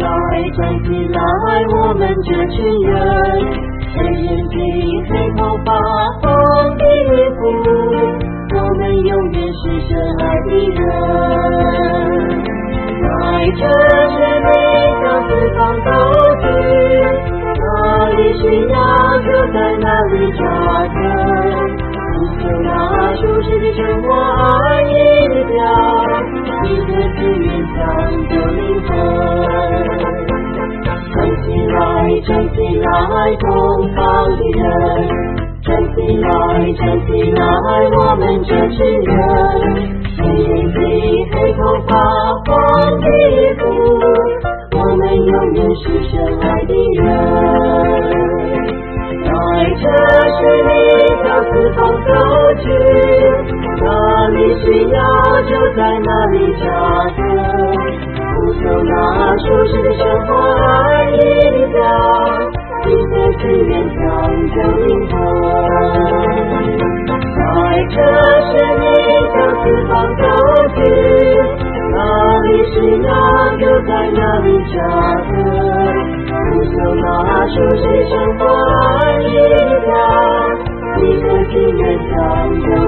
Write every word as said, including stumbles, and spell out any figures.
来，站起来，我们这群人，黑眼睛、黑头发、红衣服，我们永远是深爱的人。在这世里向四方走去，哪里需要就在哪里扎根，不求那舒适的生活安逸的家，一个只愿抢救灵魂。站起来，站起来，东方的人，站起来，站起来，我们这群人，黑眼睛、黑头发、黄衣服，我们永远是深爱的人。在这世里向四方走去，哪里需要就在哪里扎根，不求那舒适的生活安逸的家，一个只愿抢救灵魂。在这世里向四方走去，哪里需要就在哪里扎根，不求那舒适的生活安逸的家，一个只愿抢救